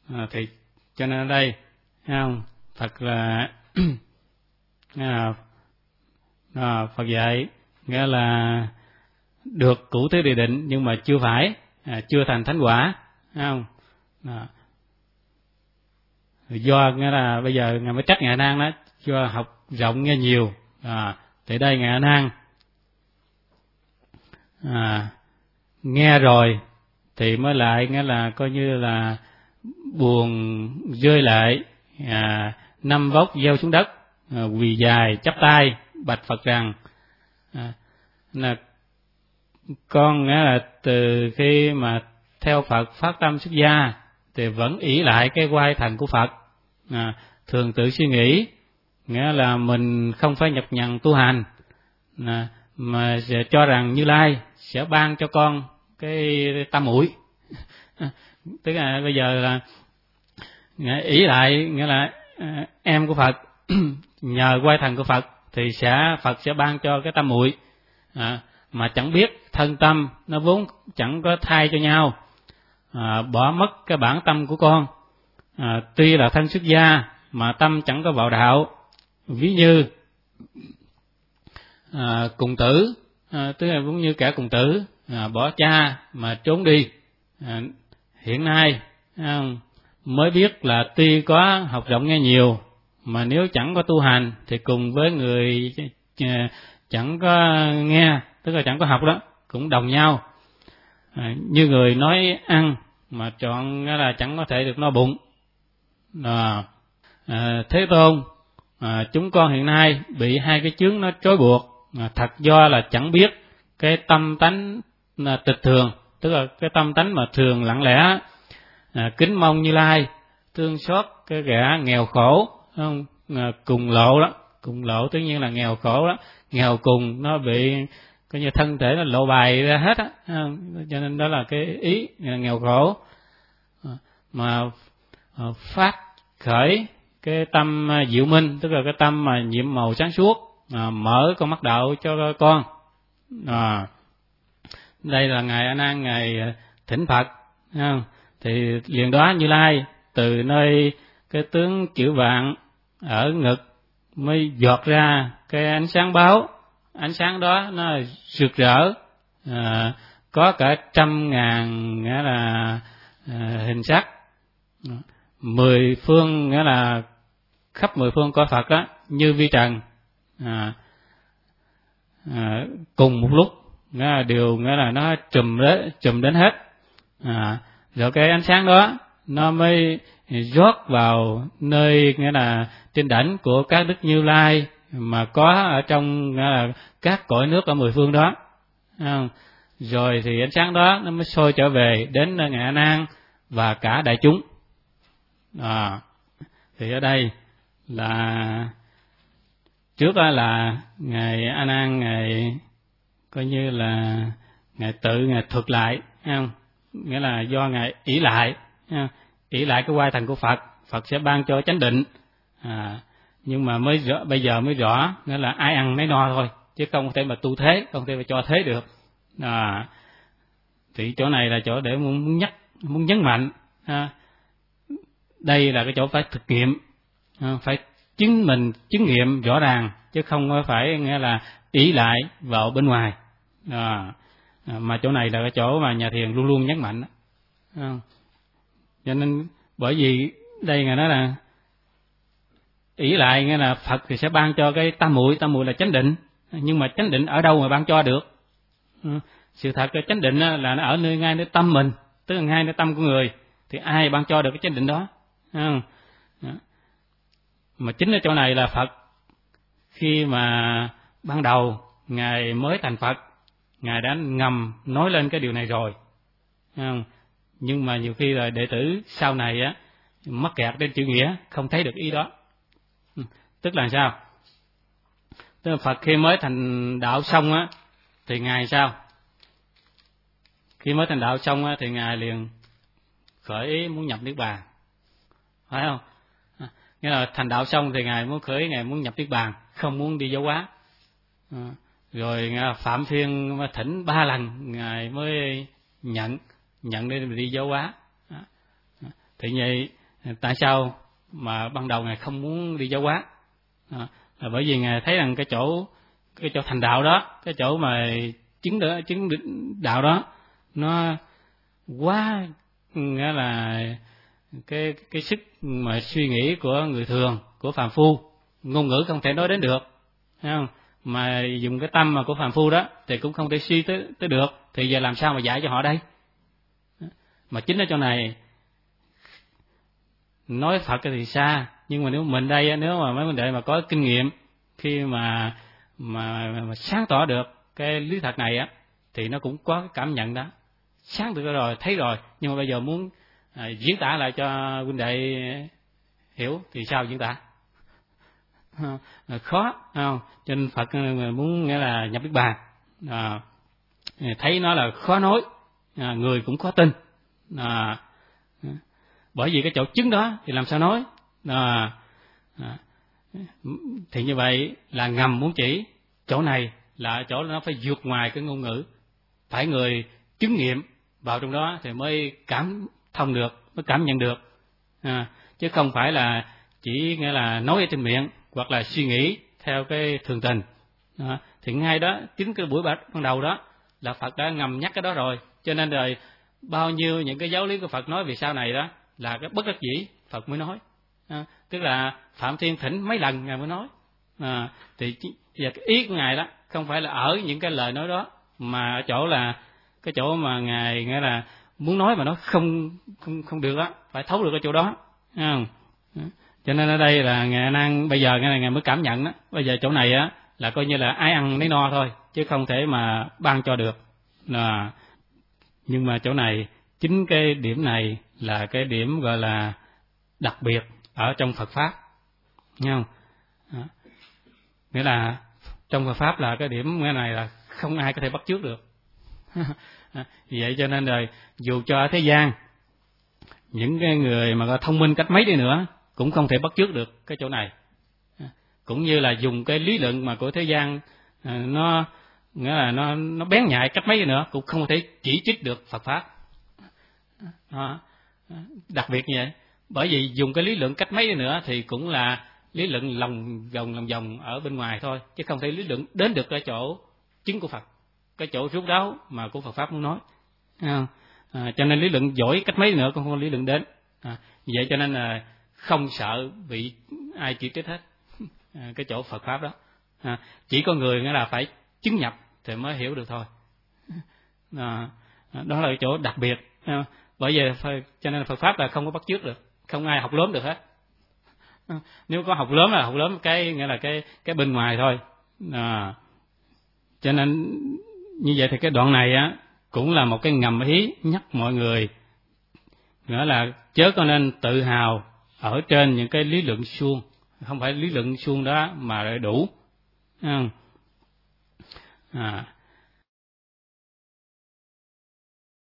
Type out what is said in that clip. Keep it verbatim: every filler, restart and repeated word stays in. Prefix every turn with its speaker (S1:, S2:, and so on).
S1: À, thì cho nên ở đây thấy không, Phật là à, à, Phật dạy nghĩa là được cửu tứ địa định nhưng mà chưa phải, à, chưa thành thánh quả, thấy không? À, do nghĩa là bây giờ ngài mới trách ngài A Nan đó, do học rộng nghe nhiều, à, thì đây ngài A Nan à, nghe rồi thì mới lại nghĩa là coi như là buồn rơi lại, à, năm vóc gieo xuống đất, à, quỳ dài chắp tay bạch Phật rằng à, là con nghĩa là từ khi mà theo Phật phát tâm xuất gia thì vẫn ỷ lại cái oai thần của Phật, à, thường tự suy nghĩ nghĩa là mình không phải nhập nhằn tu hành, à, mà cho rằng Như Lai sẽ ban cho con cái tam muội. Tức là bây giờ là ỷ lại nghĩa là à, em của Phật nhờ oai thần của Phật thì sẽ Phật sẽ ban cho cái tam muội, à, mà chẳng biết thân tâm nó vốn chẳng có thay cho nhau, à, bỏ mất cái bản tâm của con, à, tuy là thân xuất gia mà tâm chẳng có vào đạo. Ví như à, cùng tử, à, tức là cũng như kẻ cùng tử, à, bỏ cha mà trốn đi, à, hiện nay à, mới biết là tuy có học rộng nghe nhiều mà nếu chẳng có tu hành thì cùng với người chẳng có nghe, tức là chẳng có học đó, cũng đồng nhau, à, như người nói ăn mà chọn là chẳng có thể được no bụng. À, à, Thế Tôn, à, chúng con hiện nay bị hai cái chướng nó trói buộc, à, thật do là chẳng biết cái tâm tánh là tịch thường, tức là cái tâm tánh mà thường lặng lẽ, à, kính mong Như Lai thương xót cái kẻ nghèo khổ, không? À, cùng lộ đó, cùng lộ tất nhiên là nghèo khổ đó, nghèo cùng nó bị coi như thân thể nó lộ bài ra hết á, cho nên đó là cái ý nghèo khổ, à, mà à, phát khởi cái tâm diệu minh, tức là cái tâm mà nhiệm màu sáng suốt, à, mở con mắt đạo cho con. À, đây là ngài A Nan ngài thỉnh Phật, không? Thì liền đó Như Lai từ nơi cái tướng chữ vạn ở ngực mới giọt ra cái ánh sáng báo, ánh sáng đó nó rực rỡ, à, có cả trăm ngàn nghĩa là à, hình sắc, mười phương nghĩa là khắp mười phương cõi Phật đó như vi trần, à, à, cùng một lúc nghĩa là đều nghĩa là nó trùm đến trùm đến hết, à, rồi cái ánh sáng đó nó mới rót vào nơi nghĩa là trên đỉnh của các đức Như Lai mà có ở trong nghĩa là các cõi nước ở mười phương đó, không? Rồi thì ánh sáng đó nó mới sôi trở về đến ngài A Nan và cả đại chúng. À, thì ở đây là trước đó là ngài A Nan ngài coi như là ngài tự ngài thuật lại, không? Nghĩa là do ngài ỷ lại, ỷ lại cái oai thần của Phật, Phật sẽ ban cho chánh định, à, nhưng mà mới rõ, bây giờ mới rõ nghĩa là ai ăn nấy no thôi, chứ không thể mà tu thế, không thể mà cho thế được. À, thì chỗ này là chỗ để muốn nhắc, muốn nhấn mạnh, à, đây là cái chỗ phải thực nghiệm, à, phải chứng mình chứng nghiệm rõ ràng, chứ không phải nghĩa là ỷ lại vào bên ngoài. À, mà chỗ này là cái chỗ mà nhà thiền luôn luôn nhấn mạnh, à, cho nên bởi vì đây ngài nói là ỷ lại nghĩa là Phật thì sẽ ban cho cái tam muội, tam muội là chánh định, nhưng mà chánh định ở đâu mà ban cho được? À, sự thật cái chánh định là nó ở nơi ngay nơi tâm mình, tức là ngay nơi tâm của người, thì ai ban cho được cái chánh định đó? À, mà chính ở chỗ này là Phật khi mà ban đầu ngài mới thành Phật, ngài đã ngầm nói lên cái điều này rồi, không? Nhưng mà nhiều khi là đệ tử sau này á mắc kẹt trên chữ nghĩa, không thấy được ý đó. Tức là sao? Tức là Phật khi mới thành đạo xong á thì ngài sao? Khi mới thành đạo xong á thì ngài liền khởi ý muốn nhập niết bàn, phải không? À, nghĩa là thành đạo xong thì ngài muốn khởi ngài muốn nhập niết bàn, không muốn đi giáo hóa. À, rồi Phạm Thiên thỉnh ba lần ngài mới nhận nhận để đi giáo hóa. À, thì vậy tại sao mà ban đầu Ngài không muốn đi giáo hóa? À, là bởi vì Ngài thấy rằng cái chỗ cái chỗ thành đạo đó, cái chỗ mà chứng đỡ, chứng đạo đó nó quá, nghĩa là cái cái sức mà suy nghĩ của người thường, của phàm phu, ngôn ngữ không thể nói đến được, thấy không? Mà dùng cái tâm mà của phàm phu đó thì cũng không thể suy tới tới được, thì giờ làm sao mà dạy cho họ đây? Mà chính ở chỗ này nói Phật thì xa, nhưng mà nếu mình đây, nếu mà mấy vấn đề mà có kinh nghiệm khi mà mà, mà sáng tỏ được cái lý thật này á, thì nó cũng có cái cảm nhận đó, sáng được rồi, thấy rồi, nhưng mà bây giờ muốn à, diễn tả lại cho huynh đệ hiểu thì sao diễn tả? À, khó, không? Cho nên Phật muốn nghĩa là nhập niết bàn, à, thấy nó là khó nói, à, người cũng khó tin, à, bởi vì cái chỗ chứng đó thì làm sao nói, à, à, thì như vậy là ngầm muốn chỉ chỗ này là chỗ nó phải vượt ngoài cái ngôn ngữ, phải người chứng nghiệm vào trong đó thì mới cảm thông được, mới cảm nhận được, à, chứ không phải là chỉ nghĩa là nói ở trên miệng hoặc là suy nghĩ theo cái thường tình. À, thì ngay đó chính cái buổi ban đầu đó là Phật đã ngầm nhắc cái đó rồi, cho nên rồi bao nhiêu những cái giáo lý của Phật nói về sau này đó là cái bất đắc dĩ Phật mới nói, à, tức là Phạm Thiên thỉnh mấy lần Ngài mới nói, à, thì giờ cái ý của Ngài đó không phải là ở những cái lời nói đó, mà ở chỗ là cái chỗ mà Ngài nghĩa là muốn nói mà nó không không không được đó, phải thấu được cái chỗ đó, thấy không? Cho nên ở đây là Ngài đang bây giờ cái này Ngài mới cảm nhận đó, bây giờ chỗ này á là coi như là ai ăn nấy no thôi, chứ không thể mà ban cho được, là nhưng mà chỗ này chính cái điểm này là cái điểm gọi là đặc biệt ở trong Phật pháp, nghe không? Đó. Nghĩa là trong Phật pháp là cái điểm cái này là không ai có thể bắt chước được. Vì vậy cho nên rồi dù cho ở thế gian những cái người mà có thông minh cách mấy đi nữa cũng không thể bắt chước được cái chỗ này, cũng như là dùng cái lý luận mà của thế gian nó nghĩa là nó nó bén nhạy cách mấy đi nữa cũng không thể chỉ trích được Phật pháp. Đó. Đặc biệt như vậy, bởi vì dùng cái lý luận cách mấy đi nữa thì cũng là lý luận lòng vòng lòng vòng ở bên ngoài thôi, chứ không thể lý luận đến được cái chỗ chính của Phật, cái chỗ rút đáo mà của Phật pháp muốn nói. À, à, cho nên lý luận giỏi cách mấy đi nữa cũng không có lý luận đến. À, vậy cho nên là không sợ bị ai chỉ trích hết, à, cái chỗ Phật pháp đó. À, chỉ có người nghĩa là phải chứng nhập thì mới hiểu được thôi. À, đó là cái chỗ đặc biệt. À, bởi vì cho nên Phật pháp là không có bắt chước được, không ai học lớn được hết. À, nếu có học lớn là học lớn cái nghĩa là cái cái bên ngoài thôi. À, cho nên như vậy thì cái đoạn này á cũng là một cái ngầm ý nhắc mọi người, nghĩa là chớ có nên tự hào ở trên những cái lý luận suông, không phải lý luận suông đó mà đủ. À,